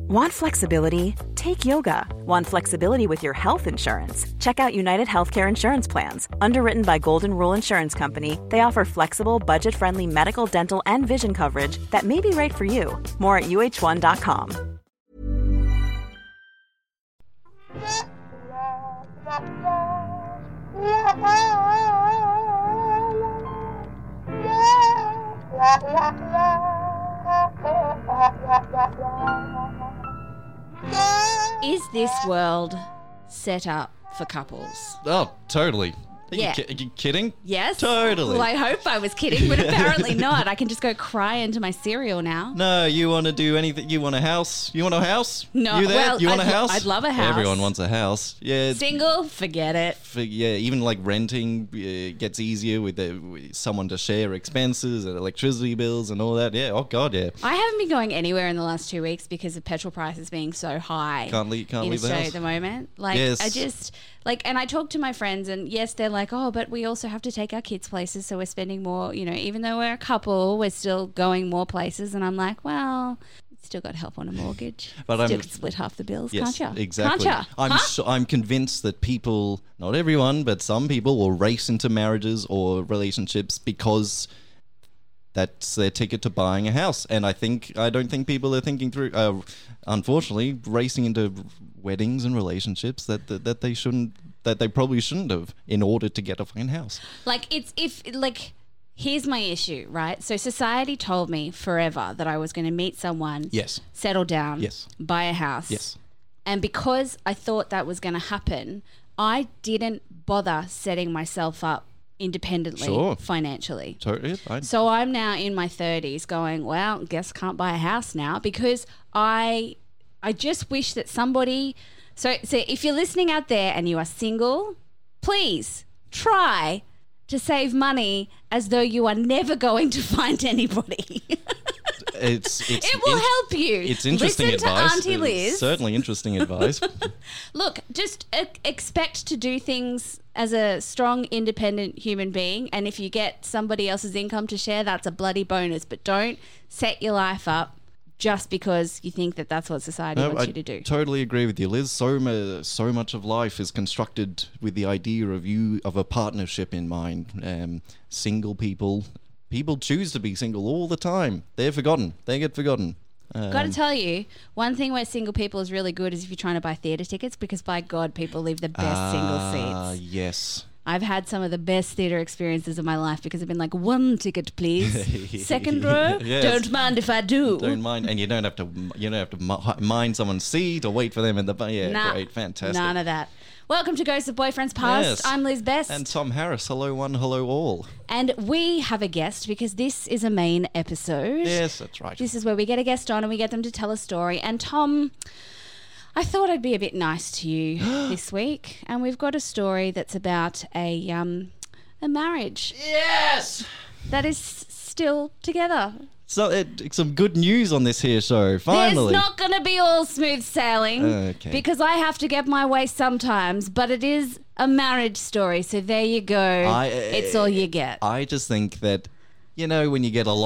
Want flexibility? Take yoga. Want flexibility with your health insurance? Check out United Healthcare Insurance Plans. Underwritten by Golden Rule Insurance Company, they offer flexible, budget-friendly medical, dental, and vision coverage that may be right for you. More at uh1.com. Is this world set up for couples? Oh, totally. Are Yeah. you kidding? Yes. Totally. Well, I hope I was kidding, but apparently not. I can just go cry into my cereal now. No, you want to do anything? You want a house? You want a house? No, You there? well, you want I'd a house? I'd love a house. Everyone wants a house. Yeah. Single? Forget it. Yeah, even like renting gets easier with someone to share expenses and electricity bills and all that. Yeah. Oh God. Yeah. I haven't been going anywhere in the last 2 weeks because of petrol prices being so high. Can't leave in the Australia house at the moment. Like, Yes. I just and I talk to my friends, and yes, they're like, oh, but we also have to take our kids places, so we're spending more. You know, even though we're a couple, we're still going more places. And I'm like, well, still got help on a mortgage. But still I'm- can split half the bills, Yes, can't you? exactly. Can't you? I'm convinced that people, not everyone, but some people will race into marriages or relationships because that's their ticket to buying a house. And I don't think people are thinking through, unfortunately, racing into weddings and relationships that they probably shouldn't have in order to get a fucking house. Here's my issue, right? So society told me forever that I was going to meet someone, Yes. settle down, Yes. buy a house. Yes. And because I thought that was going to happen, I didn't bother setting myself up independently Sure. financially. Totally. So I'm now in my 30s going, well, guess can't buy a house now because I just wish that somebody... So if you're listening out there and you are single, please try to save money as though you are never going to find anybody. It will help you. It's interesting Listen advice. to Auntie It's Liz. certainly interesting advice. Look, just expect to do things as a strong, independent human being. And if you get somebody else's income to share, that's a bloody bonus. But don't set your life up just because you think that that's what society wants you to do. Totally agree with you, Liz. So much of life is constructed with the idea of a partnership in mind. Single people choose to be single all the time. They're forgotten. They get forgotten. Got to tell you, one thing where single people is really good is if you're trying to buy theatre tickets, because by God, people leave the best single seats. Yes. I've had some of the best theatre experiences of my life because I've been like, one ticket, please. Second row? Yes. Don't mind if I do. Don't mind, and you don't have to mind someone's seat or wait for them in the Nah, great, fantastic. None of that. Welcome to Ghosts of Boyfriends Past. Yes. I'm Liz Best. And Tom Harris. Hello one, hello all. And we have a guest because this is a main episode. Yes, that's right. This is where we get a guest on and we get them to tell a story. And Tom, I thought I'd be a bit nice to you this week. And we've got a story that's about a marriage. Yes! That is still together. So some good news on this here show, finally. There's not going to be all smooth sailing Okay. because I have to get my way sometimes, but it is a marriage story. So there you go. It's all you get. I just think that, when you get a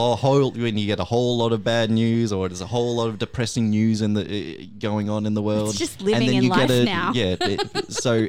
whole lot of bad news, or there's a whole lot of depressing news going on in the world, It's just living and then in you life get now. So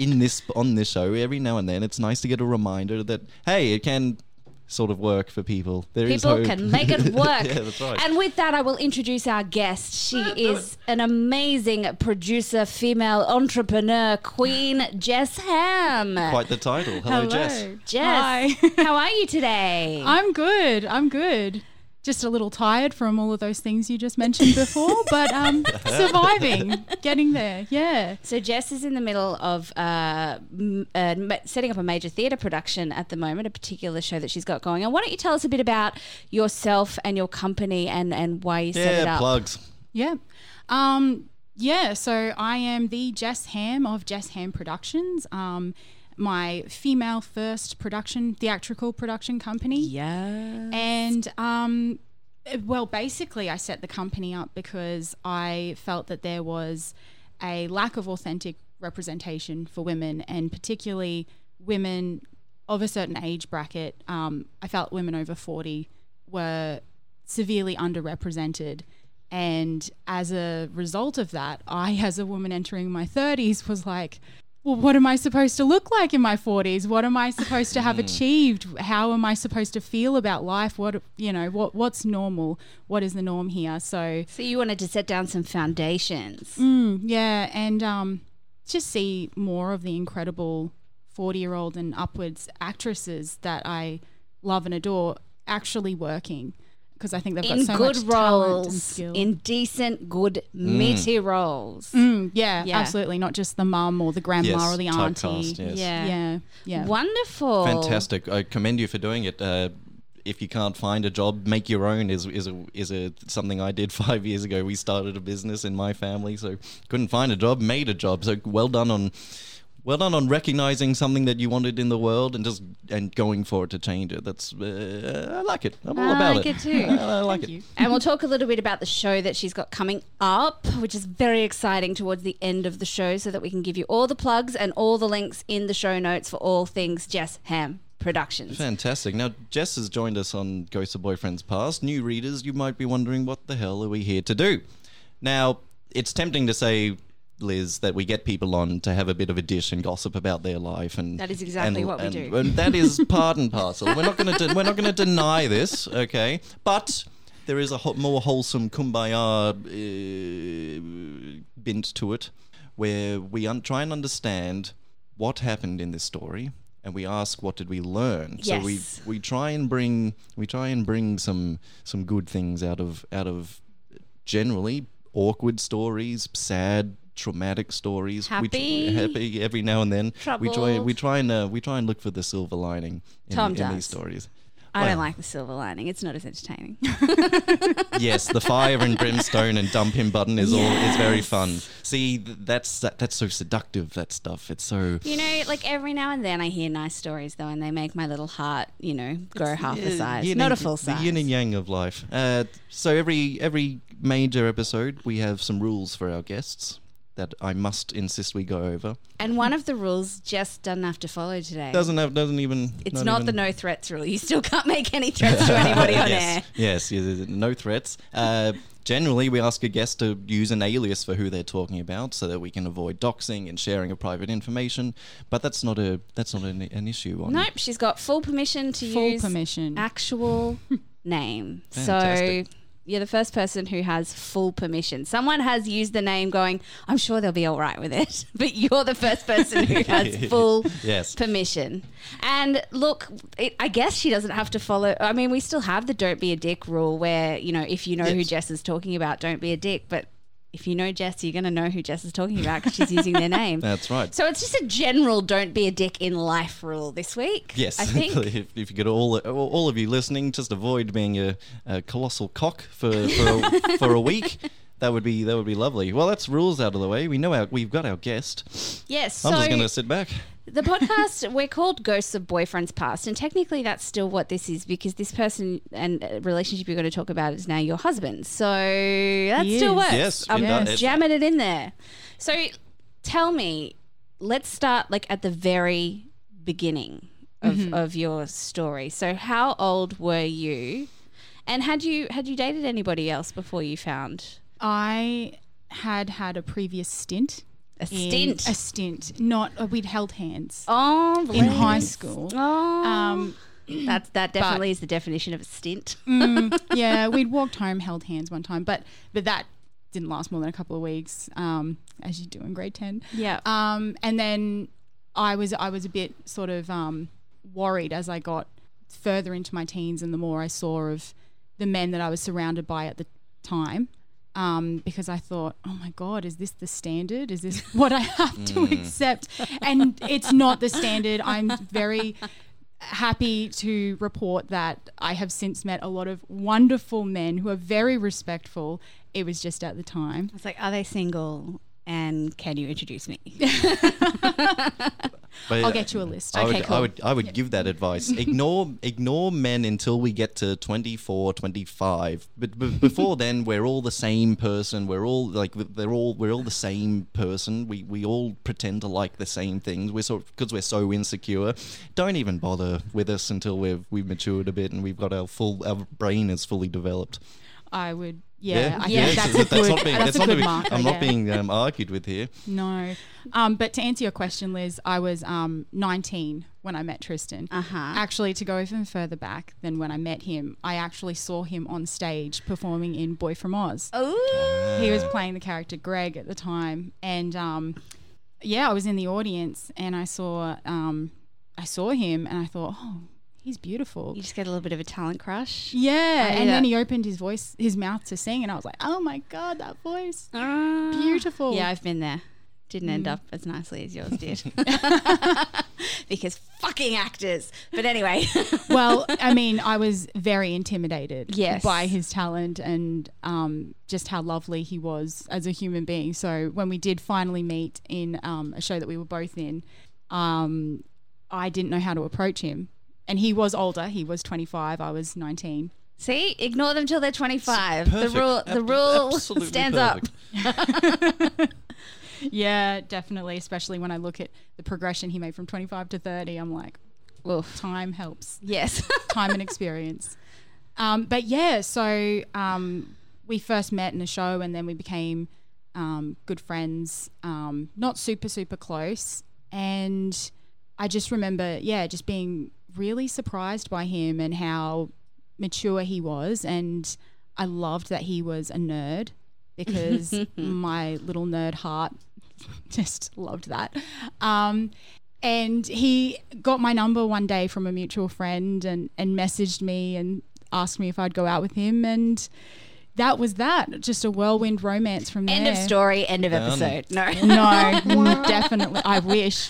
on this show, every now and then, it's nice to get a reminder that it can sort of work for people. People can make it work. Yeah, that's right. And with that, I will introduce our guest. She is an amazing producer, female entrepreneur, Queen Jess Ham. Quite the title. Hello, Jess. Jess, Hi. how are you today? I'm good. Just a little tired from all of those things you just mentioned before, but surviving, getting there, yeah. So Jess is in the middle of setting up a major theatre production at the moment, a particular show that she's got going on. Why don't you tell us a bit about yourself and your company and why you set it up? Plugs. Yeah. So I am the Jess Ham of Jess Ham Productions, my female first theatrical production company. Yeah. And basically I set the company up because I felt that there was a lack of authentic representation for women, and particularly women of a certain age bracket. I felt women over 40 were severely underrepresented, And as a result of that, I, as a woman entering my 30s, was like, well, what am I supposed to look like in my 40s? What am I supposed to have achieved? How am I supposed to feel about life? What's normal? What is the norm here? So you wanted to set down some foundations. yeah, and just see more of the incredible 40-year-old and upwards actresses that I love and adore actually working, because I think they've got In so good much talent and roles, skill. in decent, good, meaty roles. Yeah, Yeah. absolutely. Not just the mum or the grandma Yes, or the auntie. typecast, yes. Yeah. Wonderful. Fantastic. I commend you for doing it. If you can't find a job, make your own is something I did 5 years ago. We started a business in my family, so couldn't find a job, made a job. So well done on recognizing something that you wanted in the world and going for it to change it. That's I like it. I'm all about like it too. I like it. And we'll talk a little bit about the show that she's got coming up, which is very exciting towards the end of the show, so that we can give you all the plugs and all the links in the show notes for all things Jess Ham Productions. Fantastic. Now, Jess has joined us on Ghosts of Boyfriends Past. New readers, you might be wondering, what the hell are we here to do? Now, it's tempting to say, Liz, that we get people on to have a bit of a dish and gossip about their life, and That is exactly what we do. And that is part and parcel. We're not going to deny this, okay? But there is a more wholesome kumbaya bent to it, where we try and understand what happened in this story, and we ask, what did we learn? Yes. So we try and bring some good things out of generally awkward stories, sad, traumatic stories. Happy. Happy every now and then. Troubled. We try and look for the silver lining in these stories. I don't Well, like the silver lining. It's not as entertaining. Yes, the fire and brimstone and dump him button is very fun. See, that's so seductive, that stuff. It's so You know, like every now and then I hear nice stories though, and they make my little heart, grow half the size. yin Not a and- full size. The yin and yang of life. So every major episode, we have some rules for our guests that I must insist we go over. And one of the rules Jess doesn't have to follow today. Doesn't even. It's not the no threats rule. You still can't make any threats to anybody on air. Yes, no threats. Generally, we ask a guest to use an alias for who they're talking about, so that we can avoid doxing and sharing of private information. But that's not an issue. Nope, she's got full permission to Full use permission. actual name. Fantastic. So you're the first person who has full permission. Someone has used the name going, I'm sure they'll be all right with it. But you're the first person who has full Yes. permission. And look, I guess she doesn't have to follow. I mean, we still have the don't be a dick rule where, if you know who Yes. Jess is talking about, don't be a dick. But if you know Jess, you're going to know who Jess is talking about because she's using their name. That's right. So it's just a general don't be a dick in life rule this week. Yes, I think. if you could all of you listening, just avoid being a colossal cock for a week. That would be lovely. Well, that's rules out of the way. We've got our guest. Yes. I'm So just going to sit back. the podcast, we're called Ghosts of Boyfriends Past, and technically that's still what this is, because this person and relationship you're going to talk about is now your husband. So that He still is. works. Yes, I'm it does. jamming it in there. So tell me, let's start like at the very beginning of your story. So how old were you, and had you dated anybody else before you found I had a previous stint. a stint? A stint. Not we'd held hands Oh, in high bless. school. Oh, that definitely is the definition of a stint. Yeah, we'd walked home, held hands one time, but that didn't last more than a couple of weeks, as you do in grade 10. Yeah. And then I was a bit sort of worried as I got further into my teens, and the more I saw of the men that I was surrounded by at the time. Because I thought, oh my God, is this the standard? Is this what I have to accept? And it's not the standard. I'm very happy to report that I have since met a lot of wonderful men who are very respectful. It was just at the time. It's like, are they single? And can you introduce me? But I'll get you a list. I Okay, would, cool. I would give that advice. Ignore men until we get to 24, 25. But before then, we're all the same person. We're all the same person. We all pretend to like the same things. Because we're so insecure. Don't even bother with us until we've matured a bit and we've got our brain is fully developed. I would. Yeah, I Yeah. think that's a good mark. I'm not being argued with here. No. But to answer your question, Liz, I was 19 when I met Tristan. Actually, to go even further back than when I met him, I actually saw him on stage performing in Boy From Oz. Oh. He was playing the character Greg at the time. And I was in the audience and I saw him and I thought, oh, he's beautiful. You just get a little bit of a talent crush. Yeah, and then he opened his mouth to sing, and I was like, "Oh my god, that voice, beautiful!" Yeah, I've been there. Didn't end up as nicely as yours did, because fucking actors. But anyway, well, I mean, I was very intimidated Yes. by his talent and just how lovely he was as a human being. So when we did finally meet in a show that we were both in, I didn't know how to approach him. And he was older. He was 25. I was 19. see, ignore them till they're 25. Perfect. The rule Absolutely stands perfect. up. Yeah, definitely. Especially when I look at the progression he made from 25 to 30, I'm like, Oof. time helps. Yes. Time and experience. But yeah, so we first met in a show and then we became good friends, not super, super close. And I just remember, just being really surprised by him and how mature he was. And I loved that he was a nerd because my little nerd heart just loved that. And he got my number one day from a mutual friend and messaged me and asked me if I'd go out with him. And that was that. Just a whirlwind romance from there. End of story, end of episode. No. No, definitely. I wish.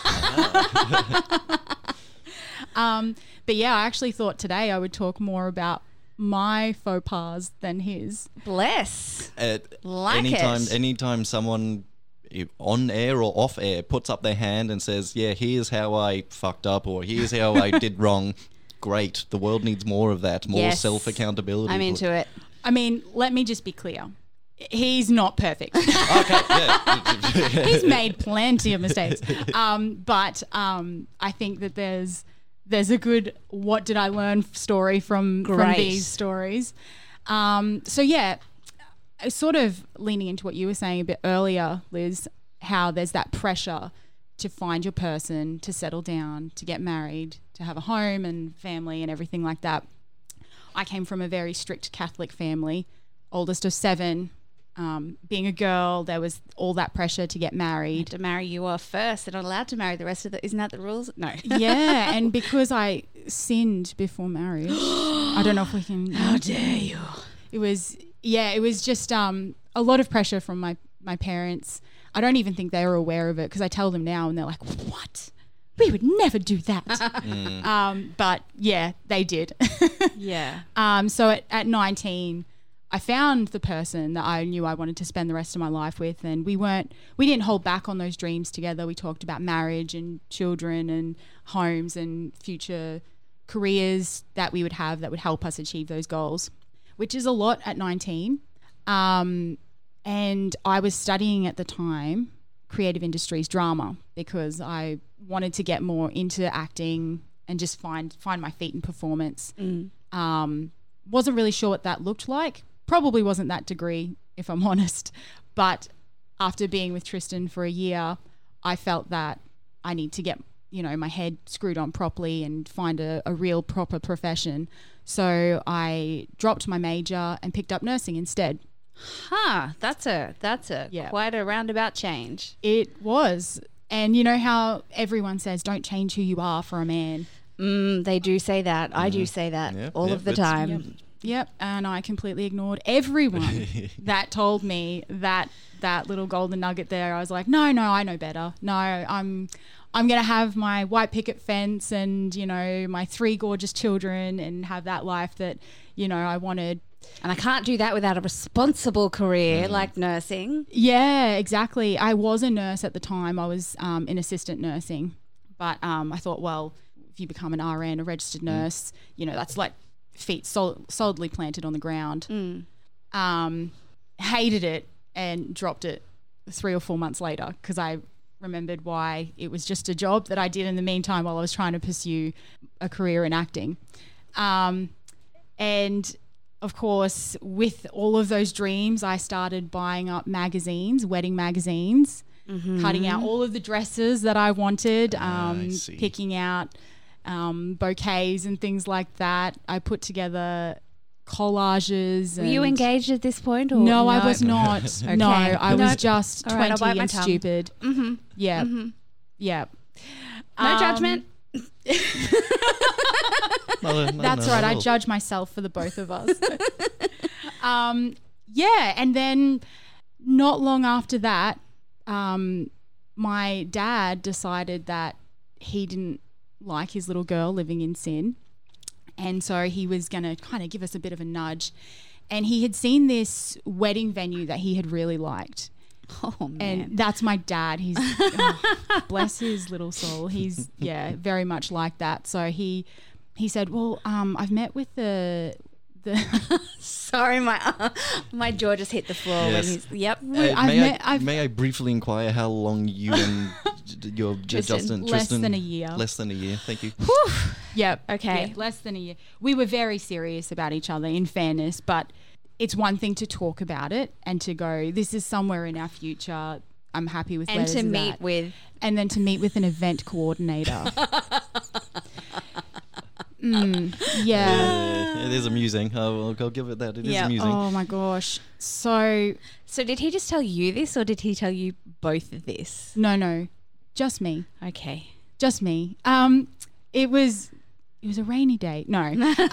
But yeah, I actually thought today I would talk more about my faux pas than his. Bless. Like Anytime someone on air or off air puts up their hand and says, yeah, here's how I fucked up or here's how I did wrong, great. The world needs more of that, more Yes. self-accountability. I'm into it. I mean, let me just be clear. He's not perfect. Okay, yeah. He's made plenty of mistakes. But I think that there's a good what did I learn story from these stories. So yeah, sort of leaning into what you were saying a bit earlier, Liz, how there's that pressure to find your person, to settle down, to get married, to have a home and family and everything like that. I came from a very strict Catholic family, oldest of 7. Being a girl, there was all that pressure to get married. To marry you off first. They're not allowed to marry the rest of the... Isn't that the rules? No. Yeah, and because I sinned before marriage, I don't know if we can... How dare you? It was just a lot of pressure from my parents. I don't even think they were aware of it because I tell them now and they're like, what? We would never do that. But yeah, they did. Yeah. So at 19... I found the person that I knew I wanted to spend the rest of my life with, and we didn't hold back on those dreams together. We talked about marriage and children and homes and future careers that we would have that would help us achieve those goals, which is a lot at 19. And I was studying at the time creative industries drama because I wanted to get more into acting and just find my feet in performance. Wasn't really sure what that looked like. Probably wasn't that degree, if I'm honest. But after being with Tristan for a year, I felt that I need to get, my head screwed on properly and find a real proper profession. So I dropped my major and picked up nursing instead. Huh. That's a quite a roundabout change. It was. And you know how everyone says, don't change who you are for a man. They do say that. I do say that all of the time. Yep, and I completely ignored everyone that told me that little golden nugget there. I was like, no, I know better. No, I'm going to have my white picket fence and, my 3 gorgeous children and have that life that, I wanted. And I can't do that without a responsible career like nursing. Yeah, exactly. I was a nurse at the time. I was in assistant nursing. But I thought, well, if you become an RN, a registered nurse, that's like feet solidly planted on the ground. Hated it and dropped it 3 or 4 months later because I remembered why it was just a job that I did in the meantime while I was trying to pursue a career in acting. And of course, with all of those dreams, I started buying up magazines, wedding magazines, cutting out all of the dresses that I wanted, I see. picking out bouquets and things like that. I put together collages. Were you and- engaged at this point? Or No, I was not. Okay. No, I was Nope. just All right, I'll 20 bite my and tongue. stupid. Yeah. Yeah. No judgment. That's right. I judge myself for the both of us. Yeah. And then not long after that, my dad decided that he didn't like his little girl living in sin. And so he was going to kind of give us a bit of a nudge. And he had seen this wedding venue that he had really liked. Oh, man. And that's my dad. He's bless his little soul. He's very much like that. So he said, "Well, I've met with the Sorry, my jaw just hit the floor. Yes. When he's, yep. May I briefly inquire how long you and your Tristan, less than a year. Less than a year. Thank you. Yep. Okay. Yeah, less than a year. We were very serious about each other, in fairness, but it's one thing to talk about it and to go, this is somewhere in our future. I'm happy with where And this to is meet at. with. And then to meet with an event coordinator. Yeah. It is amusing. I'll give it that. It is Yeah. amusing. Oh my gosh. So So did he just tell you this, or did he tell you both of this? no, just me. Okay. Just me. It was a rainy day. No.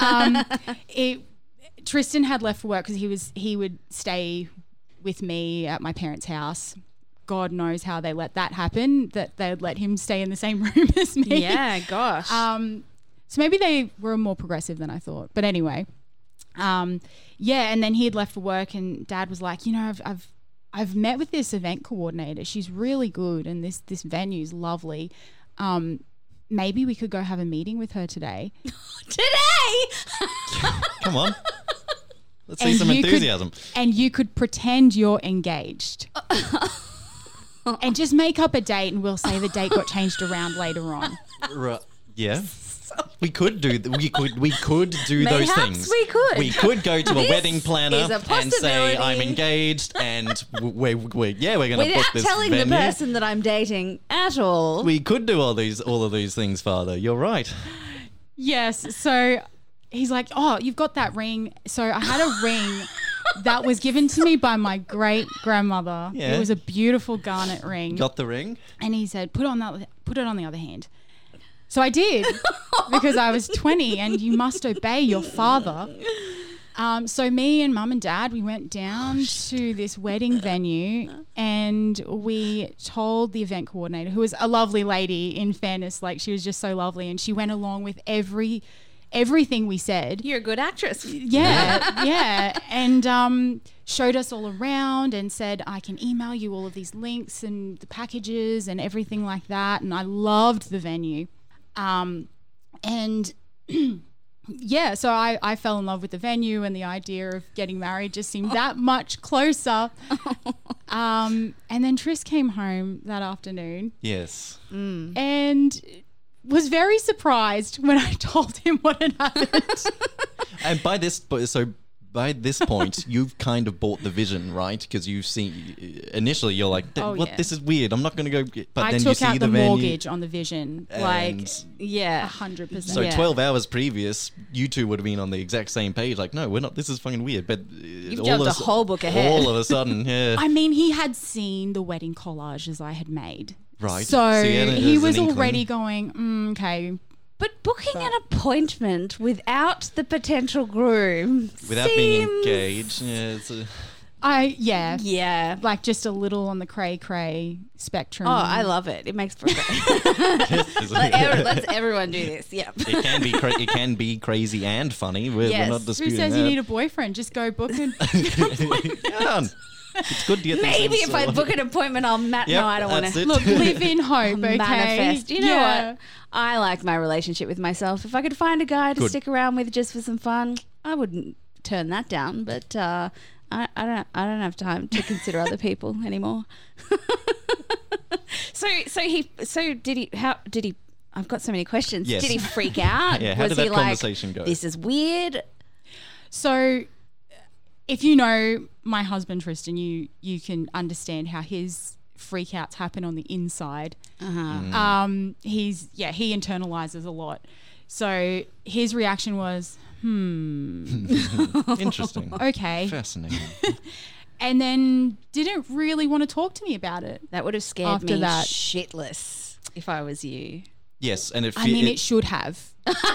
Tristan had left for work because he would stay with me at my parents' house. God knows how they let that happen, that they'd let him stay in the same room as me. Yeah. Gosh. So maybe they were more progressive than I thought. But anyway, and then he had left for work, and Dad was like, I've met with this event coordinator. She's really good, and this venue's lovely. Maybe we could go have a meeting with her today. Today. Come on. Let's see some you could- enthusiasm. And you could pretend you're engaged. And just make up a date, and we'll say the date got changed around later on. Yeah. We could do we could do those Mayhaps things. we could. We could go to a This wedding planner is a and say possibility. I'm engaged and we're going to book Without this telling venue. the person that I'm dating at all. We could do all of these things, Father. You're right. Yes. So he's like, oh, you've got that ring. So I had a ring that was given to me by my great grandmother. Yeah. It was a beautiful garnet ring. Got the ring? And he said, put it on the other hand. So I did, because I was 20 and you must obey your father. So me and Mum and Dad, we went down to this wedding venue, and we told the event coordinator, who was a lovely lady, in fairness, like she was just so lovely, and she went along with everything we said. You're a good actress. Yeah. And showed us all around and said, I can email you all of these links and the packages and everything like that. And I loved the venue. And yeah, so I fell in love with the venue, and the idea of getting married just seemed that much closer. And then Tris came home that afternoon Yes. and was very surprised when I told him what had happened. And by this point, you've kind of bought the vision, right? Because you've seen initially, you're like, Oh, "What? yeah. This is weird. I'm not going to go." But I then took you see out the venue, mortgage on the vision, like and Yeah. 100%. so Yeah. 12 hours previous, you two would have been on the exact same page. Like, no, we're not. This is fucking weird. But You've jumped a whole book ahead. All of a sudden, yeah. I mean, he had seen the wedding collages I had made. Right. So So he had he an was inkling. already going, okay. But booking an appointment without the potential groom Without being seems- engaged. Yeah, Yeah. Like just a little on the cray spectrum. Oh, I love it. It makes for great. it's Let's everyone do this. Yeah. it can be crazy and funny. We're Yes. not Who Who disputing says that. you need a boyfriend? Just go book it. Yeah. It's good to get these Maybe things if I sorted. book an appointment, I'll Yep, no, I don't want that's to. it. Look, live in hope, okay? Manifest. You know Yeah. what? I like my relationship with myself. If I could find a guy to Good. stick around with just for some fun, I wouldn't turn that down. But I don't have time to consider other people anymore. So did he? I've got so many questions. Yes. Did he freak out? Yeah, how Was did that he like, conversation go? This is weird. So if you know my husband Tristan, you can understand how his freakouts happen on the inside. He internalizes a lot. So his reaction was, Interesting. okay. Fascinating. And then didn't really want to talk to me about it. That would have scared After me that. shitless if I was you. Yes, and I mean, it should have.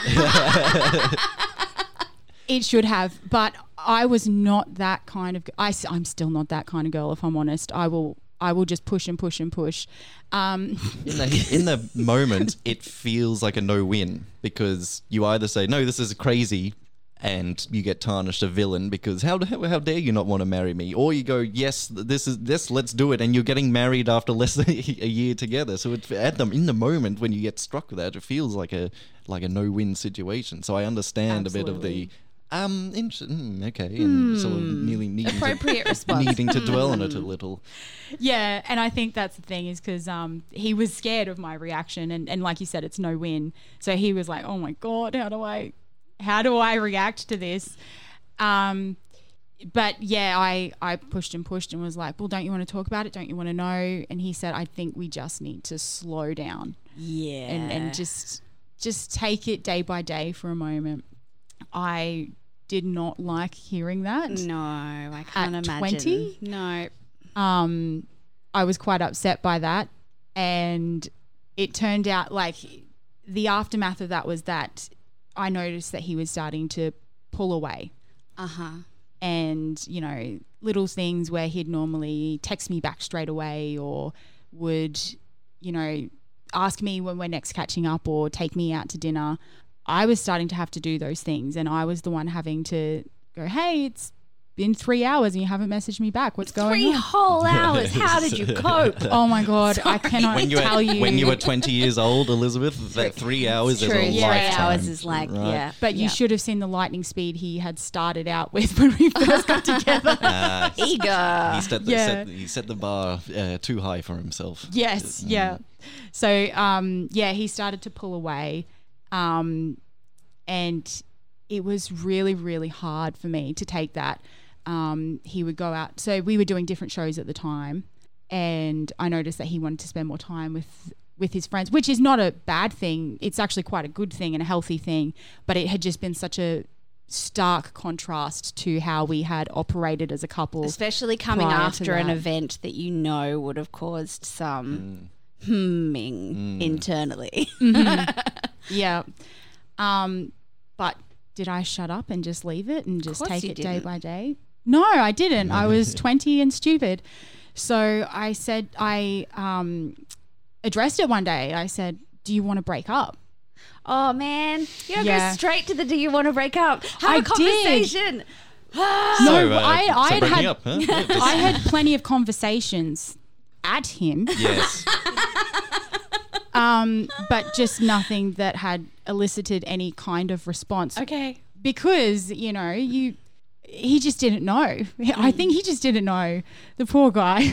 It should have, but I was not that kind of. I'm still not that kind of girl. If I'm honest, I will just push and push and push. in the moment, it feels like a no-win because you either say, no, this is crazy, and you get tarnished a villain because how dare you not want to marry me? Or you go, yes, let's do it, and you're getting married after less than a year together. So in the moment when you get struck with that, it feels like a no-win situation. So I understand a bit of the okay, and sort of needing Appropriate response. needing to dwell on it a little. Yeah, and I think that's the thing is because he was scared of my reaction, and like you said, it's no win. So he was like, "Oh my God, how do I react to this?" But yeah, I pushed and pushed and was like, "Well, don't you want to talk about it? Don't you want to know?" And he said, "I think we just need to slow down, and just take it day by day for a moment." I did not like hearing that. No, I can't At imagine. 20? No. I was quite upset by that, and it turned out like the aftermath of that was that I noticed that he was starting to pull away. And, you know, little things where he'd normally text me back straight away or would, you know, ask me when we're next catching up or take me out to dinner. I was starting to have to do those things, and I was the one having to go, "Hey, it's been 3 hours and you haven't messaged me back. What's going 3 on?" whole hours. How did you cope? Oh my God, I cannot tell you. When you were 20 years old, Elizabeth, that 3 hours is True, a 3 lifetime. hours is like, right? yeah. But you should have seen the lightning speed he had started out with when we first got together. Eager. He set the bar too high for himself. Yes, yeah. So, he started to pull away. And it was really, really hard for me to take that. He would go out. So we were doing different shows at the time, and I noticed that he wanted to spend more time with his friends, which is not a bad thing. It's actually quite a good thing and a healthy thing, but it had just been such a stark contrast to how we had operated as a couple. Especially coming prior to after an that. event that you know would have caused some internally. Yeah. But did I shut up and just leave it and just course take you it day didn't. by day? No, I didn't. I was 20 and stupid. So I said, I addressed it one day. I said, "Do you want to break up?" Oh, man. You don't Yeah. go straight to the "do you want to break up?" Have I a did. conversation. No, I had breaking had up, huh? Yeah, just- I had plenty of conversations at him, yes. but just nothing that had elicited any kind of response. Okay. Because, you know, he just didn't know. I think he just didn't know. The poor guy.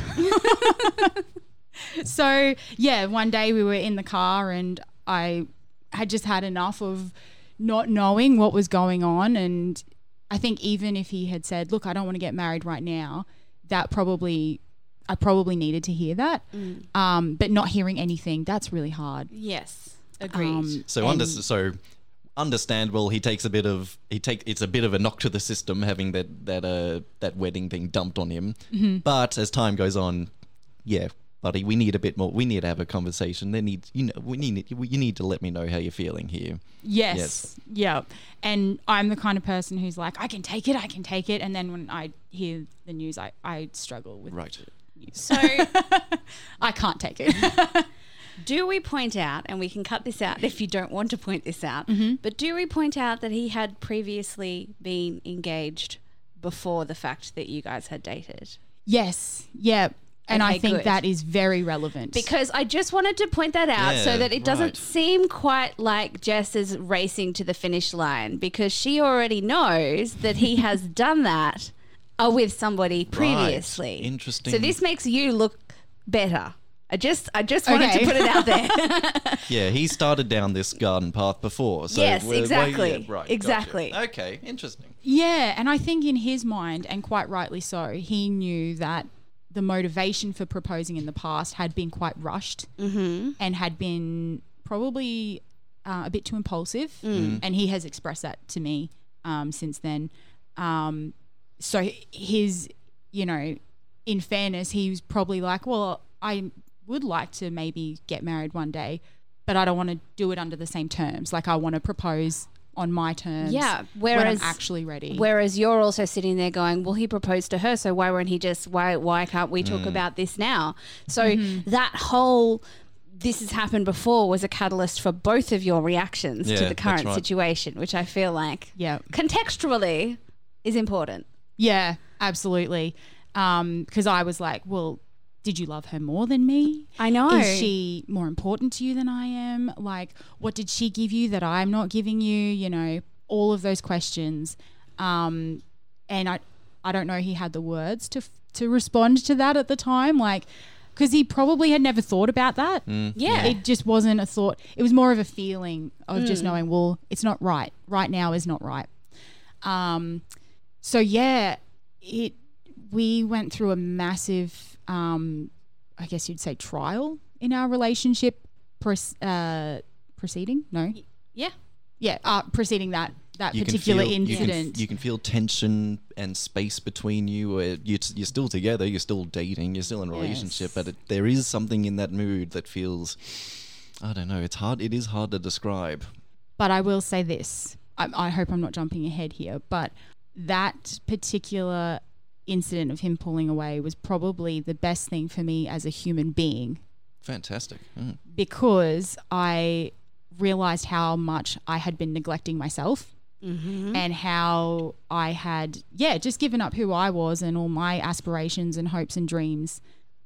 So, yeah, one day we were in the car and I had just had enough of not knowing what was going on. And I think even if he had said, "Look, I don't want to get married right now," I probably needed to hear that. But not hearing anything, that's really hard. Yes. Agreed. So understandable. It's a bit of a knock to the system having that wedding thing dumped on him. But as time goes on, yeah, buddy, we need a bit more. We need to have a conversation. You need to let me know how you're feeling here. Yes. Yeah. And I'm the kind of person who's like, I can take it. And then when I hear the news, I struggle with Right. So I can't take it. do we point out, and we can cut this out if you don't want to point this out, but do we point out that he had previously been engaged before the fact that you guys had dated? Yes. Yeah. And Okay, I think good. that is very relevant. Because I just wanted to point that out so Yeah, that it doesn't right. seem quite like Jess is racing to the finish line, because she already knows that he has done that with somebody previously. Interesting. So this makes you look better. I just wanted to Okay. put it out there. Yeah, he started down this garden path before. So Yes, we're- exactly. yeah, right, Exactly. Gotcha. Okay, interesting. Yeah, and I think in his mind, and quite rightly so, he knew that the motivation for proposing in the past had been quite rushed and had been probably a bit too impulsive. And he has expressed that to me since then. So his, in fairness, he was probably like, well, I would like to maybe get married one day, but I don't want to do it under the same terms. Like, I want to propose on my terms. Yeah, when whereas- I'm actually ready. Whereas you're also sitting there going, well, he proposed to her, so why won't he just, why can't we talk about this now? So that whole, this has happened before, was a catalyst for both of your reactions to Yeah, the that's current right. situation, which I feel like Yeah. contextually is important. Yeah, absolutely. Because I was like, well, did you love her more than me? I know. Is she more important to you than I am? Like, what did she give you that I'm not giving you? All of those questions. And I don't know he had the words to respond to that at the time. Like, because he probably had never thought about that. Yeah. It just wasn't a thought. It was more of a feeling of just knowing, well, it's not right. Right now is not right. So yeah, we went through a massive, I guess you'd say, trial in our relationship preceding. No, Yeah. preceding that You can particular feel- incident. You can feel tension and space between you. Where you're still together, you're still dating, you're still in a relationship, but there is something in that mood that feels, I don't know, it's hard. It is hard to describe. But I will say this. I hope I'm not jumping ahead here, but that particular incident of him pulling away was probably the best thing for me as a human being, Fantastic. because I realized how much I had been neglecting myself and how I had, just given up who I was and all my aspirations and hopes and dreams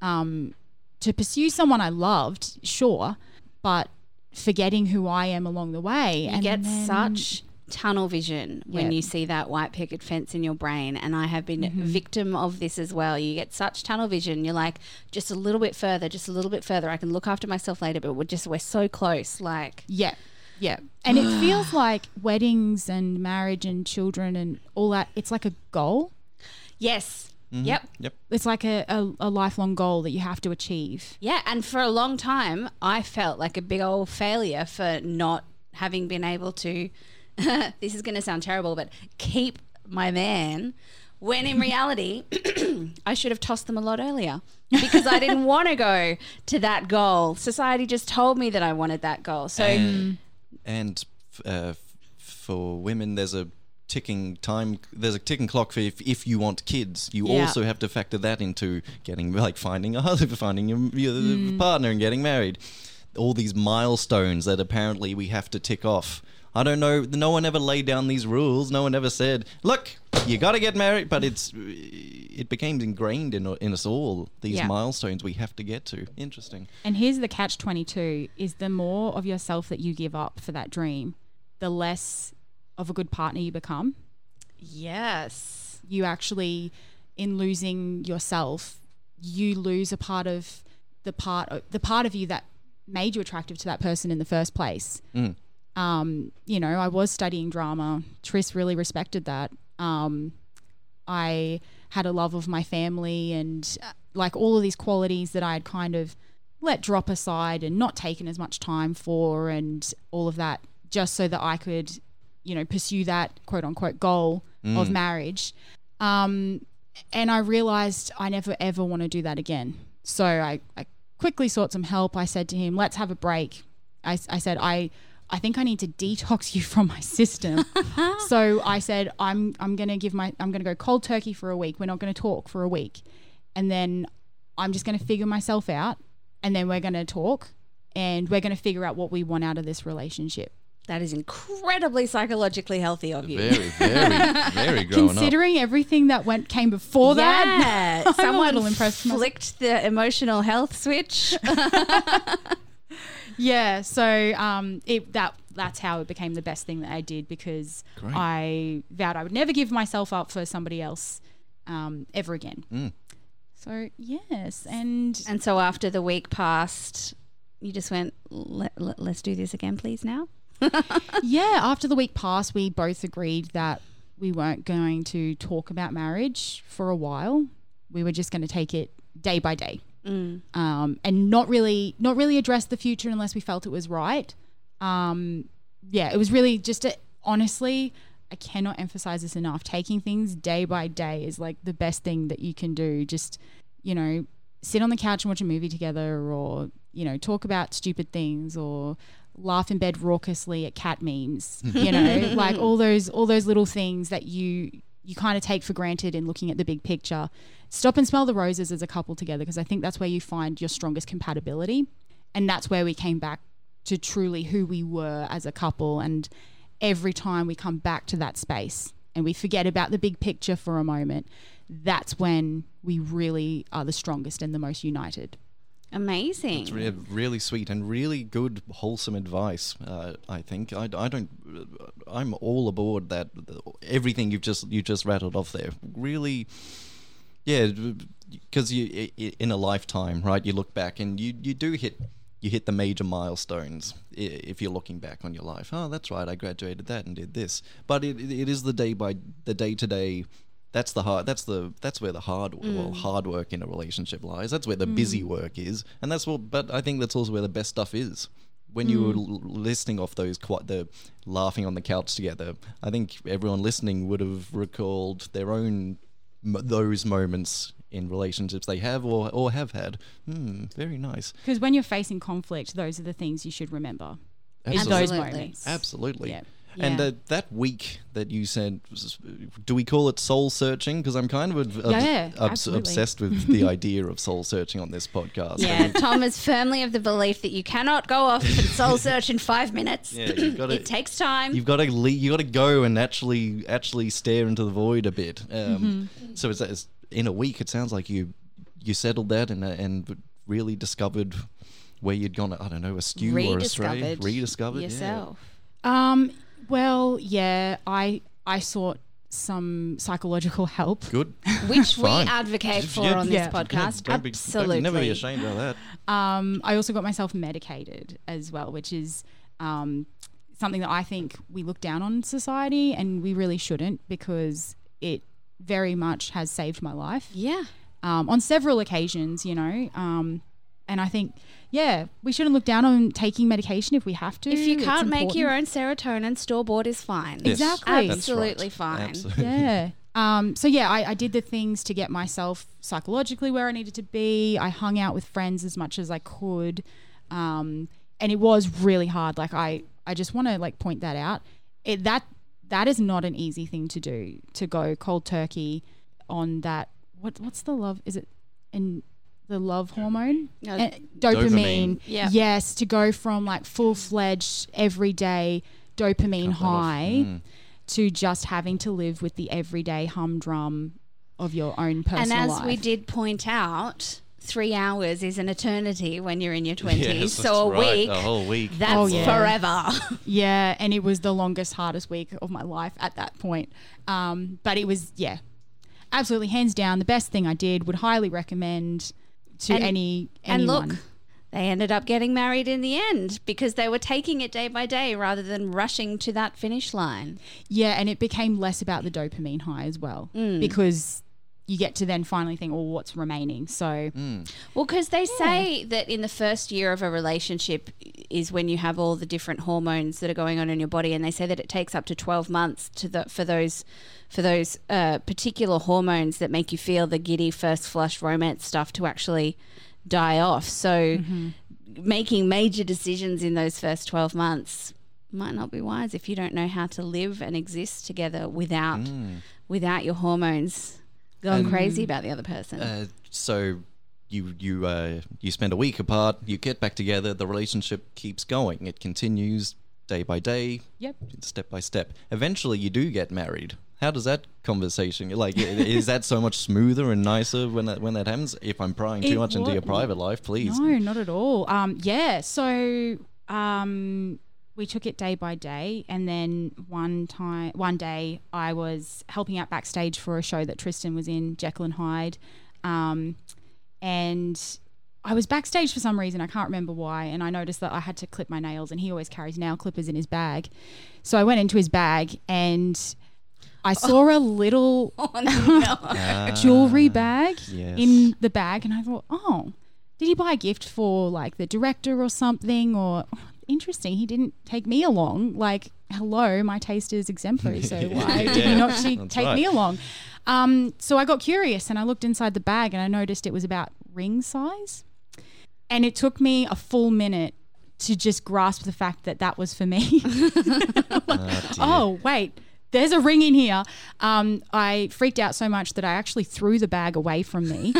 to pursue someone I loved, sure, but forgetting who I am along the way. You get then- such tunnel vision when Yeah. you see that white picket fence in your brain, and I have been victim of this as well. You get such tunnel vision, you're like, just a little bit further, I can look after myself later, but we're so close. Like, Yeah. And it feels like weddings and marriage and children and all that, it's like a goal. yes. Yep. Yep. It's like a lifelong goal that you have to achieve. Yeah, and for a long time, I felt like a big old failure for not having been able to, this is going to sound terrible, but keep my man, when in reality, I should have tossed them a lot earlier because I didn't want to go to that goal. Society just told me that I wanted that goal. So, And for women, there's a ticking clock for if you want kids. You Yeah. also have to factor that into getting, like, finding a husband, finding your partner and getting married. All these milestones that apparently we have to tick off. I don't know. No one ever laid down these rules. No one ever said, look, you got to get married. But it became ingrained in us all, these Yeah. milestones we have to get to. Interesting. And here's the catch-22 is the more of yourself that you give up for that dream, the less of a good partner you become. yes. You actually, in losing yourself, you lose a part of the part of you that made you attractive to that person in the first place. I was studying drama. Tris really respected that. I had a love of my family and like all of these qualities that I had kind of let drop aside and not taken as much time for and all of that just so that I could, pursue that quote unquote goal of marriage. And I realized I never ever want to do that again. So I quickly sought some help. I said to him, let's have a break. I said, I think I need to detox you from my system. So I said, I'm going to go cold turkey for a week. We're not going to talk for a week. And then I'm just going to figure myself out. And then we're going to talk and we're going to figure out what we want out of this relationship. That is incredibly psychologically healthy of you. Very, very, very growing up. Considering everything that came before that, Yeah. I'm a Someone little impressed with myself. flicked the emotional health switch. Yeah, so that's how it became the best thing that I did because Great. I vowed I would never give myself up for somebody else ever again. So yes, and so after the week passed, you just went, let's do this again, please, now? yeah, after the week passed, we both agreed that we weren't going to talk about marriage for a while. We were just going to take it day by day, and not really address the future unless we felt it was right. It was really just honestly, I cannot emphasize this enough. Taking things day by day is like the best thing that you can do. Just, sit on the couch and watch a movie together, or, talk about stupid things, or laugh in bed raucously at cat memes, like all those little things that you kind of take for granted in looking at the big picture. Stop and smell the roses as a couple together, because I think that's where you find your strongest compatibility. And that's where we came back to truly who we were as a couple. And every time we come back to that space and we forget about the big picture for a moment, that's when we really are the strongest and the most united. Amazing. It's really sweet and really good, wholesome advice. I think I'm all aboard that. Everything you just rattled off there. Really, yeah, because you in a lifetime, right? You look back and you do hit the major milestones if you're looking back on your life. Oh, that's right, I graduated that and did this. But it is the day to day. That's where the hard work in a relationship lies. That's where the busy work is, and But I think that's also where the best stuff is. When you were listing off the laughing on the couch together, I think everyone listening would have recalled their own those moments in relationships they have or have had. Very nice. Because when you're facing conflict, those are the things you should remember. Absolutely. In those moments. Absolutely. Yeah. And that week that you said, do we call it soul searching? Because I'm kind of obsessed with the idea of soul searching on this podcast. Yeah, Tom is firmly of the belief that you cannot go off and soul search in 5 minutes. Yeah, it takes time. You've got to go and actually stare into the void a bit. So it's in a week. It sounds like you settled that and really discovered where you'd gone. I don't know, askew or astray. Rediscovered yourself. Yeah. Well, yeah, I sought some psychological help. Good. Which we advocate for on this podcast. Absolutely. Never be ashamed of that. I also got myself medicated as well, which is something that I think we look down on in society, and we really shouldn't, because it very much has saved my life. Yeah. On several occasions, and I think, we shouldn't look down on taking medication if we have to. If you can't make your own serotonin, store-bought is fine. Yes, exactly. Absolutely fine. Absolutely. Yeah. I did the things to get myself psychologically where I needed to be. I hung out with friends as much as I could. And it was really hard. Like, I just want to point that out. That is not an easy thing to do, to go cold turkey on that. What's the love? Is it in the love hormone? Dopamine. Yeah. Yes, to go from full-fledged everyday dopamine high to just having to live with the everyday humdrum of your own personal life. And as we did point out, 3 hours is an eternity when you're in your 20s. Yes, so a whole week. That's forever. Yeah, and it was the longest, hardest week of my life at that point. But it was, absolutely hands down the best thing I did. Would highly recommend to anyone. And look, they ended up getting married in the end because they were taking it day by day rather than rushing to that finish line. Yeah, and it became less about the dopamine high as well, because you get to then finally think, well, what's remaining? So, well, because they say that in the first year of a relationship is when you have all the different hormones that are going on in your body, and they say that it takes up to 12 months for those particular hormones that make you feel the giddy first flush romance stuff to actually die off. So making major decisions in those first 12 months might not be wise if you don't know how to live and exist together without your hormones going crazy about the other person. So you spend a week apart, you get back together, the relationship keeps going. It continues day by day, step by step. Eventually you do get married. How does that conversation, is that so much smoother and nicer when that happens? If I'm prying too much into your private life, please. No, not at all. So we took it day by day, and then one day I was helping out backstage for a show that Tristan was in, Jekyll and Hyde, and I was backstage for some reason. I can't remember why. And I noticed that I had to clip my nails, and he always carries nail clippers in his bag. So I went into his bag and I saw a little jewelry bag Yes. in the bag. And I thought, oh, did he buy a gift for like the director or something? Or interesting, he didn't take me along. Like, hello, my taste is exemplary. So why did he not take me along? So I got curious and I looked inside the bag and I noticed it was about ring size. And it took me a full minute to just grasp the fact that that was for me. Oh, wait, there's a ring in here. I freaked out so much that I actually threw the bag away from me.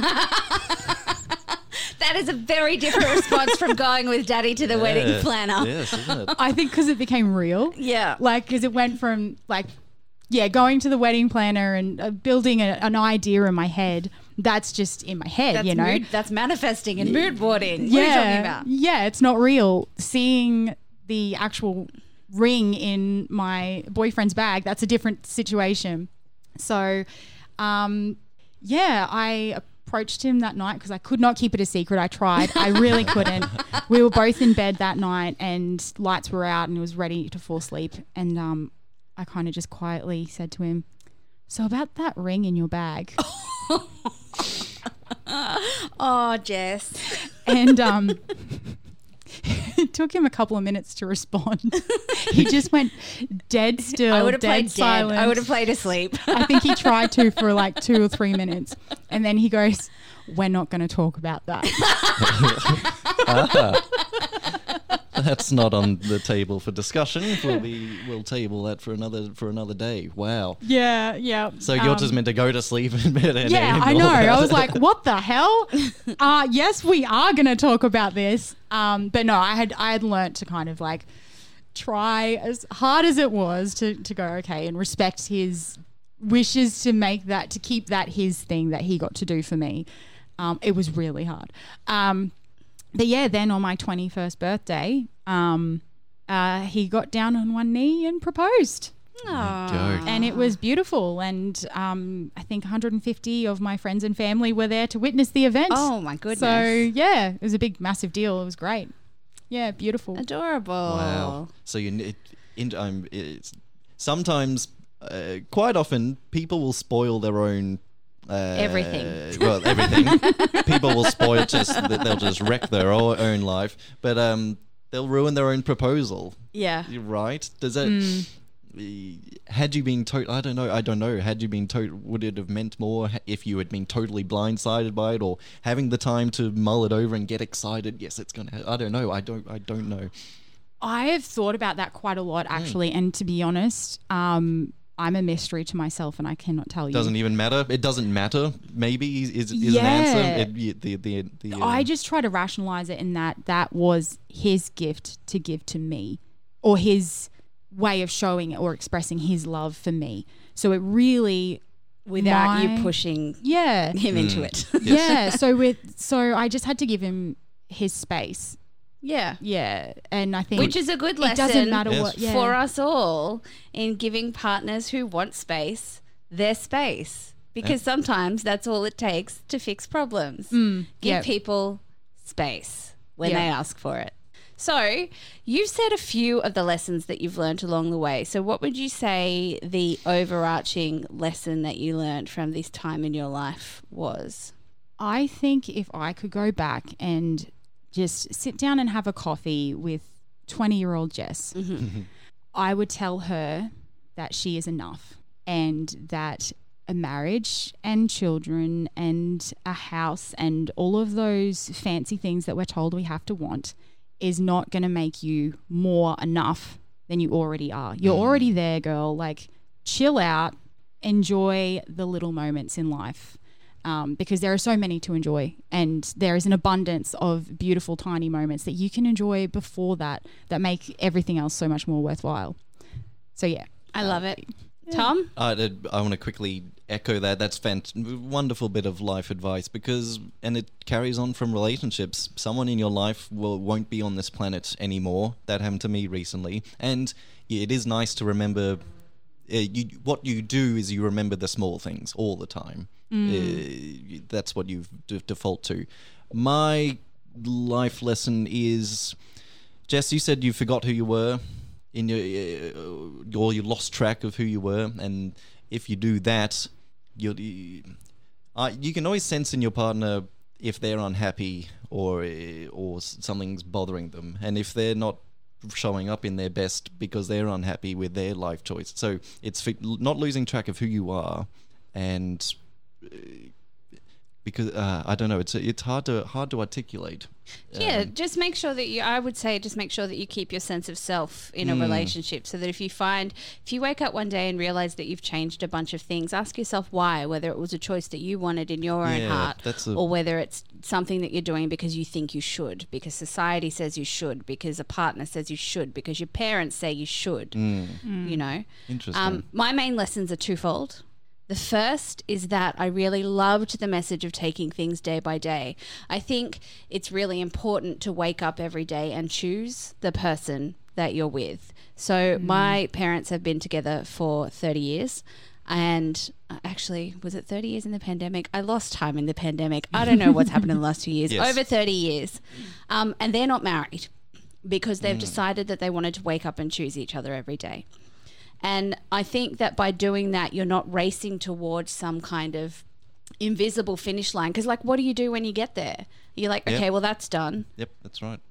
That is a very different response from going with daddy to the wedding planner. Yes, isn't it? I think because it became real. Yeah. Like, because it went from like, yeah, going to the wedding planner and building an idea in my head. That's just in my head, That's you know. that's manifesting and mood boarding. What are you talking about? Yeah, it's not real. Seeing the actual ring in my boyfriend's bag, that's a different situation. So, yeah, I approached him that night because I could not keep it a secret. I tried. I really couldn't. We were both in bed that night and lights were out and it was ready to fall asleep. And I kind of just quietly said to him, so about that ring in your bag. Oh, Jess. And it took him a couple of minutes to respond. He just went dead still, I would have dead played silent. dead. I would have played asleep. I think he tried to for like 2 or 3 minutes. And then he goes, we're not going to talk about that. That's not on the table for discussion. We'll table that for another day. Wow. Yeah, yeah. So you're just meant to go to sleep in bed. And Yeah, I know. I was like, what the hell? Yes, we are going to talk about this. But no, I had learnt to kind of like try as hard as it was to go, okay, and respect his wishes to keep that his thing that he got to do for me. It was really hard. But yeah, then on my 21st birthday, he got down on one knee and proposed. Aww. And it was beautiful. And I think 150 of my friends and family were there to witness the event. Oh, my goodness. So yeah, it was a big, massive deal. It was great. Yeah, beautiful. Adorable. Wow. So sometimes, quite often, people will spoil their own. Everything. Well, everything. People will spoil they'll just wreck their own life, but they'll ruin their own proposal. Yeah. Right? Does that? Had you been I don't know. Had you been would it have meant more if you had been totally blindsided by it, or having the time to mull it over and get excited? Yes, it's gonna. I don't know. I don't know. I have thought about that quite a lot, actually. And to be honest, I'm a mystery to myself and I cannot tell you. Doesn't even matter. It doesn't matter. Maybe is an answer. I just try to rationalize it in that was his gift to give to me, or his way of showing or expressing his love for me. So it really, Without you pushing him into it. Yeah. So I just had to give him his space. Yeah. Yeah. And I think which is a good lesson. It doesn't matter what for us all in giving partners who want space their space, because sometimes that's all it takes to fix problems. Give people space when they ask for it. So you've said a few of the lessons that you've learned along the way. So what would you say the overarching lesson that you learned from this time in your life was? I think if I could go back and just sit down and have a coffee with 20-year-old Jess, I would tell her that she is enough and that a marriage and children and a house and all of those fancy things that we're told we have to want is not going to make you more enough than you already are. You're already there, girl. Like, chill out, enjoy the little moments in life. Because there are so many to enjoy, and there is an abundance of beautiful tiny moments that you can enjoy before that make everything else so much more worthwhile. So yeah, I love it. Tom? I want to quickly echo that. That's wonderful bit of life advice, and it carries on from relationships. Someone in your life won't be on this planet anymore. That happened to me recently, and it is nice to remember. What you do is you remember the small things all the time. That's what you default to. My life lesson is, Jess, you said you forgot who you were in or you lost track of who you were, and if you do that, you can always sense in your partner if they're unhappy or something's bothering them, and if they're not showing up in their best because they're unhappy with their life choice. So it's not losing track of who you are, and because I don't know, it's hard to articulate. Yeah, just make sure that I would say just make sure that you keep your sense of self in a relationship, so that if you wake up one day and realize that you've changed a bunch of things, ask yourself why, whether it was a choice that you wanted in your own heart, or whether it's something that you're doing because you think you should, because society says you should, because a partner says you should, because your parents say you should, you know. Interesting. My main lessons are twofold. The first is that I really loved the message of taking things day by day. I think it's really important to wake up every day and choose the person that you're with. So my parents have been together for 30 years. And actually, was it 30 years in the pandemic? I lost time in the pandemic. I don't know what's happened in the last 2 years. Yes. Over 30 years. And they're not married because they've decided that they wanted to wake up and choose each other every day. And I think that by doing that, you're not racing towards some kind of invisible finish line. Because, like, what do you do when you get there? You're like, okay, well, that's done. Yep, that's right.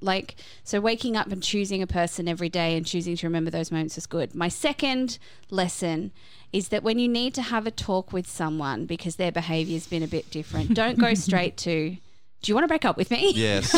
So waking up and choosing a person every day and choosing to remember those moments is good. My second lesson is that when you need to have a talk with someone because their behaviour's been a bit different, don't go straight to, do you want to break up with me? Yes,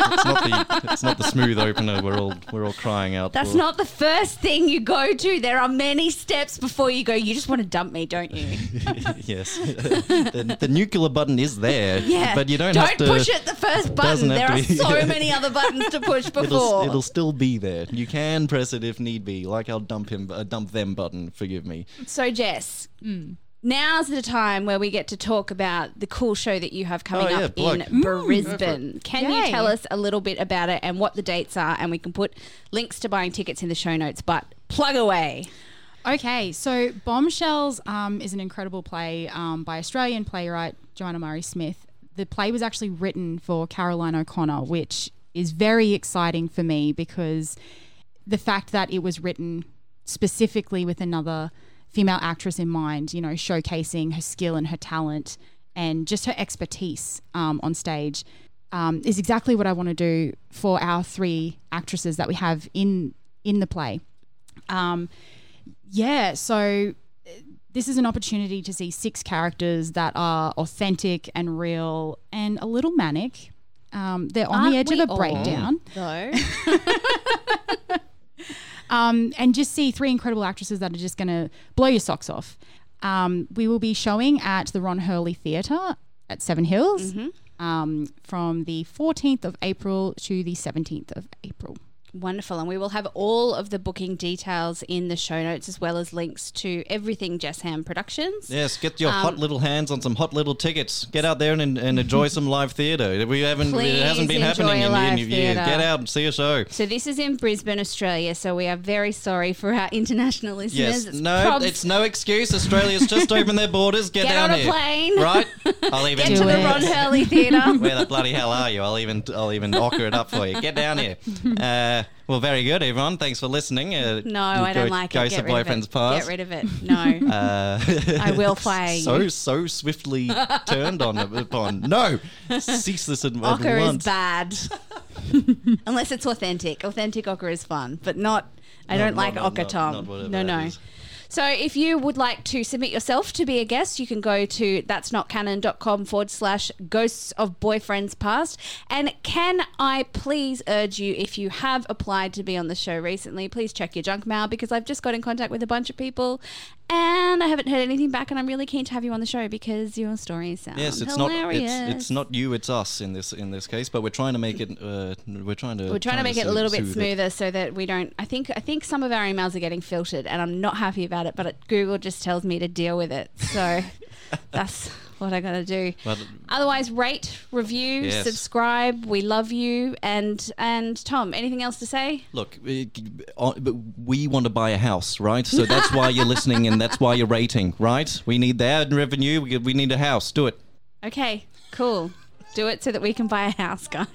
it's not the smooth opener we're all crying out. That's for. not the first thing you go to. There are many steps before you go, you just want to dump me, don't you? Yes, the nuclear button is there. Yeah, but you don't have to push it the first button. There are so many other buttons to push before. It'll still be there. You can press it if need be, like our dump them button. Forgive me. So Jess. Now's the time where we get to talk about the cool show that you have coming up in Brisbane. Can you tell us a little bit about it and what the dates are? And we can put links to buying tickets in the show notes, but plug away. Okay, so Bombshells is an incredible play by Australian playwright Joanna Murray Smith. The play was actually written for Caroline O'Connor, which is very exciting for me because the fact that it was written specifically with another female actress in mind, you know, showcasing her skill and her talent and just her expertise on stage is exactly what I want to do for our 3 actresses that we have in the play. So this is an opportunity to see 6 characters that are authentic and real and a little manic. They're on the edge of a breakdown. Though. And just see 3 incredible actresses that are just going to blow your socks off. We will be showing at the Ron Hurley Theatre at Seven Hills from the 14th of April to the 17th of April. Wonderful. And we will have all of the booking details in the show notes as well as links to everything Jess Ham Productions. Yes, get your hot little hands on some hot little tickets. Get out there and enjoy some live theatre. It hasn't been happening in years. Get out and see a show. So this is in Brisbane, Australia. So we are very sorry for our international listeners. Yes, it's no excuse. Australia's just opened their borders. Get down on a here. plane. Right? I'll even Get to the Ron Hurley Theatre. Where the bloody hell are you? I'll even ochre it up for you. Get down here. Well, very good, everyone. Thanks for listening. No, I don't like it. Ghost of Boyfriend's Past. Get rid of it. No. I will fire you. So swiftly turned upon. No! Cease this at once. Ochre is bad. Unless it's authentic. Authentic ochre is fun, but not... I don't like ochre, Tom. No. So if you would like to submit yourself to be a guest, you can go to that'snotcanon.com/ghosts of boyfriends past. And can I please urge you, if you have applied to be on the show recently, please check your junk mail, because I've just got in contact with a bunch of people and I haven't heard anything back, and I'm really keen to have you on the show because your stories sound hilarious. It's not you, it's us in this case, but we're trying to make it we're trying to make it a little bit smoother so that we don't I think some of our emails are getting filtered and I'm not happy about it, but Google just tells me to deal with it. So that's what I got to do. But Otherwise, rate, review, Yes. subscribe. We love you. And Tom, anything else to say? look, but we want to buy a house, right? So that's why you're listening and that's why you're rating, right? We need the ad revenue. We need a house. Do it. Okay, cool. Do it so that we can buy a house, guys.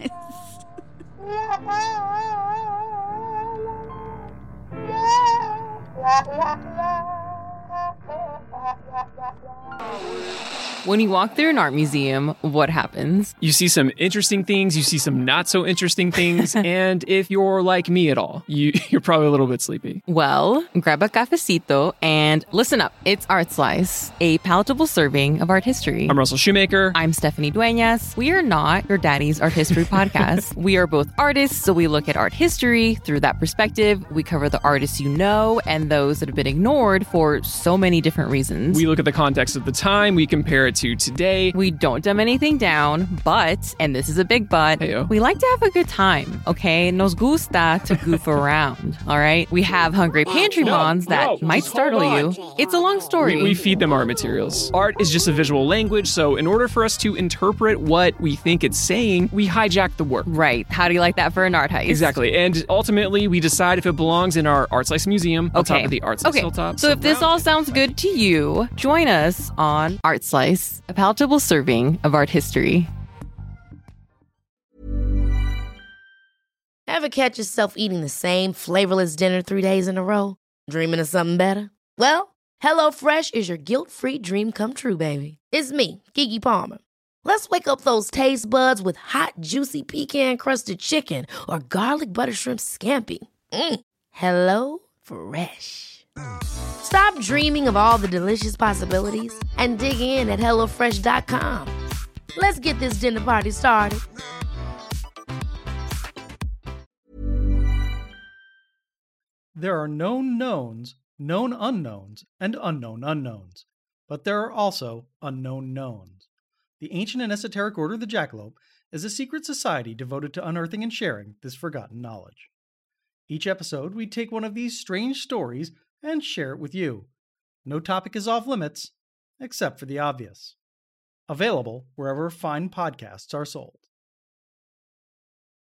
When you walk through an art museum, what happens? You see some interesting things, you see some not so interesting things, and if you're like me at all, you're probably a little bit sleepy. Well, grab a cafecito and listen up. It's Art Slice, a palatable serving of art history. I'm Russell Shoemaker. I'm Stephanie Dueñas. We are not your daddy's art history podcast. We are both artists, so we look at art history through that perspective. We cover the artists you know and those that have been ignored for so many different reasons. We look at the context of the time, we compare it to today. We don't dumb anything down, but, and this is a big but, Hey-o. we like to have a good time, okay? Nos gusta to goof around, all right? We have hungry pantry moms that might startle you. It's a long story. We feed them art materials. Art is just a visual language, so in order for us to interpret what we think it's saying, we hijack the work. Right. How do you like that for an art heist? Exactly. And ultimately, we decide if it belongs in our Art Slice Museum on top of the Art Slice Okay. Hilltop. So if this all sounds good to you, join us on Art Slice, a palatable serving of art history. Ever catch yourself eating the same flavorless dinner 3 days in a row? Dreaming of something better? Well, HelloFresh is your guilt-free dream come true, baby. It's me, Keke Palmer. Let's wake up those taste buds with hot, juicy pecan-crusted chicken or garlic butter shrimp scampi. Hello Fresh. Stop dreaming of all the delicious possibilities and dig in at HelloFresh.com. Let's get this dinner party started. There are known knowns, known unknowns, and unknown unknowns. But there are also unknown knowns. The ancient and esoteric Order of the Jackalope is a secret society devoted to unearthing and sharing this forgotten knowledge. Each episode, we take one of these strange stories and share it with you. No topic is off limits, except for the obvious. Available wherever fine podcasts are sold.